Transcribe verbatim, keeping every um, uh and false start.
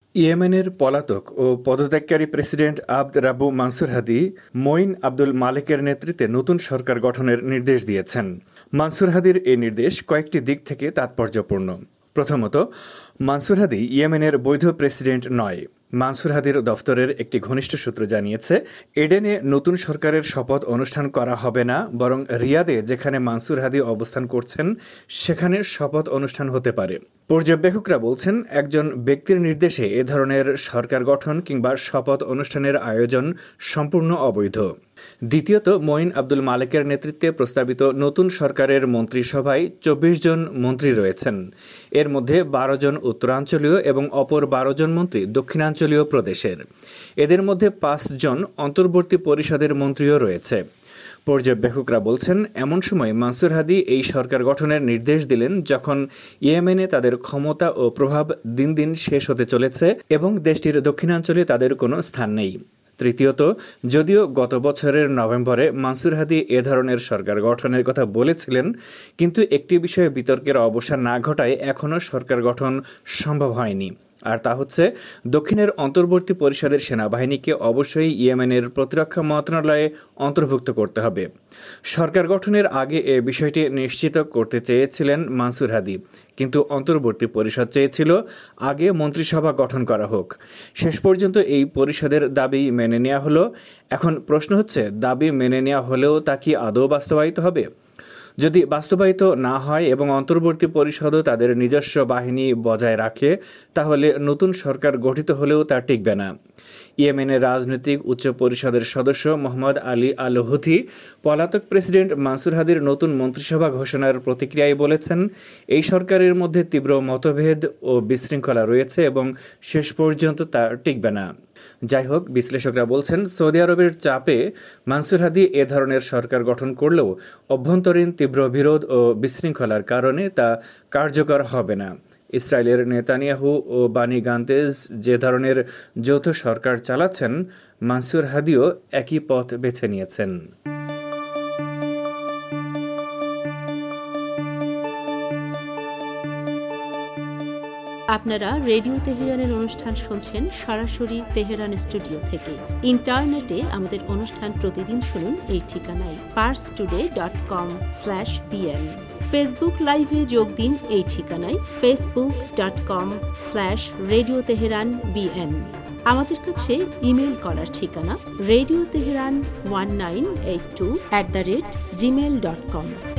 ইয়েমেনের পলাতক ও পদত্যাগকারী president Abd Rabbuh Mansour Hadi Moeen Abdul মালেকের নেতৃত্বে নতুন সরকার গঠনের নির্দেশ দিয়েছেন। মানসুর হাদির এই নির্দেশ কয়েকটি দিক থেকে তাৎপর্যপূর্ণ। প্রথমত, মানসুর হাদি ইয়েমেনের বৈধ প্রেসিডেন্ট নয়। মানসুর হাদির দফতরের একটি ঘনিষ্ঠ সূত্র জানিয়েছে, এডেনে নতুন সরকারের শপথ অনুষ্ঠান করা হবে না, বরং রিয়াদে যেখানে মানসুর হাদি অবস্থান করছেন সেখানে শপথ অনুষ্ঠান হতে পারে। পর্যবেক্ষকরা বলছেন, একজন ব্যক্তির নির্দেশে এ ধরনের সরকার গঠন কিংবা শপথ অনুষ্ঠানের আয়োজন সম্পূর্ণ অবৈধ। দ্বিতীয়ত, মঈন আব্দুল মালেকের নেতৃত্বে প্রস্তাবিত নতুন সরকারের মন্ত্রিসভায় চব্বিশ জন মন্ত্রী রয়েছেন। এর মধ্যে বারো জন উত্তরাঞ্চলীয় এবং অপর বারো জন মন্ত্রী দক্ষিণাঞ্চলীয় প্রদেশের। এদের মধ্যে পাঁচ জন অন্তর্বর্তী পরিষদের মন্ত্রীও রয়েছে। পর্যবেক্ষকরা বলছেন, এমন সময় মানসুর হাদি এই সরকার গঠনের নির্দেশ দিলেন যখন ইয়েমেনে তাদের ক্ষমতা ও প্রভাব দিন দিন শেষ হতে চলেছে এবং দেশটির দক্ষিণাঞ্চলে তাদের কোনো স্থান নেই। তৃতীয়ত, যদিও গত বছরের নভেম্বরে মানসুর হাদি এ ধরনের সরকার গঠনের কথা বলেছিলেন, কিন্তু একটি বিষয়ে বিতর্কের অবসান না ঘটায় এখনও সরকার গঠন সম্ভব হয়নি। আর তা হচ্ছে, দক্ষিণের অন্তর্বর্তী পরিষদের সেনাবাহিনীকে অবশ্যই ইয়েমেনের প্রতিরক্ষা মন্ত্রণালয়ে অন্তর্ভুক্ত করতে হবে। সরকার গঠনের আগে এ বিষয়টি নিশ্চিত করতে চেয়েছিলেন মানসুর হাদি, কিন্তু অন্তর্বর্তী পরিষদ চেয়েছিল আগে মন্ত্রিসভা গঠন করা হোক। শেষ পর্যন্ত এই পরিষদের দাবি মেনে নেওয়া হলো। এখন প্রশ্ন হচ্ছে, দাবি মেনে নেওয়া হলেও তা কি আদৌ বাস্তবায়িত হবে? যদি বাস্তবায়িত না হয় এবং অন্তর্বর্তী পরিষদও তাদের নিজস্ব বাহিনী বজায় রাখে, তাহলে নতুন সরকার গঠিত হলেও তা টিকবে না। ইয়েমেনের রাজনৈতিক উচ্চ পরিষদের সদস্য মোহাম্মদ আলী আল হুথি পলাতক প্রেসিডেন্ট মানসুর হাদির নতুন মন্ত্রিসভা ঘোষণার প্রতিক্রিয়ায় বলেছেন, এই সরকারের মধ্যে তীব্র মতভেদ ও বিশৃঙ্খলা রয়েছে এবং শেষ পর্যন্ত তা টিকবে না। যাই হোক, বিশ্লেষকরা বলছেন, সৌদি আরবের চাপে মানসুর হাদি এ ধরনের সরকার গঠন করলেও অভ্যন্তরীণ তীব্র বিরোধ ও বিশৃঙ্খলার কারণে তা কার্যকর হবে না। ইসরায়েলের নেতানিয়াহু ও বানি গান্তেজ যে ধরনের যৌথ সরকার চালাচ্ছেন, মানসুর হাদিও একই পথ বেছে নিয়েছেন। আপনারা রেডিও তেহরানের অনুষ্ঠান শুনছেন সরাসরি তেহরান স্টুডিও থেকে। ইন্টারনেটে আমাদের অনুষ্ঠান প্রতিদিন শুনুন এই ঠিকানায় Pars Today dot com slash BN. Facebook লাইভে যোগ দিন এই ঠিকানায় Facebook dot com slash radio Tehran BN. আমাদের কাছে ইমেল করার ঠিকানা radio Tehran one nine eight two at the rate Gmail dot com.